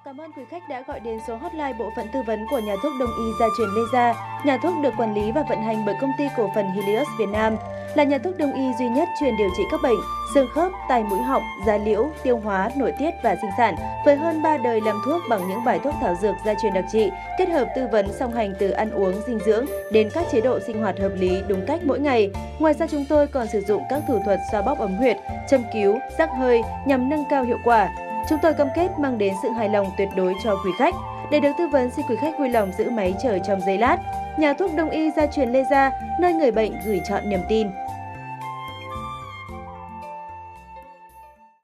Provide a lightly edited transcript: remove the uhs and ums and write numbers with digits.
Cảm ơn quý khách đã gọi đến số hotline bộ phận tư vấn của nhà thuốc Đông y Gia truyền Lê Gia. Nhà thuốc được quản lý và vận hành bởi công ty cổ phần Helios Việt Nam, là nhà thuốc Đông y duy nhất chuyên điều trị các bệnh xương khớp, tai mũi họng, da liễu, tiêu hóa, nội tiết và sinh sản, với hơn 3 đời làm thuốc bằng những bài thuốc thảo dược gia truyền đặc trị, kết hợp tư vấn song hành từ ăn uống, dinh dưỡng đến các chế độ sinh hoạt hợp lý đúng cách mỗi ngày. Ngoài ra chúng tôi còn sử dụng các thủ thuật xoa bóp ấm huyệt, châm cứu, rắc hơi nhằm nâng cao hiệu quả. Chúng tôi cam kết mang đến sự hài lòng tuyệt đối cho quý khách. Để được tư vấn, xin quý khách vui lòng giữ máy chờ trong giây lát. Nhà thuốc Đông y Gia truyền Lê Gia, nơi người bệnh gửi chọn niềm tin.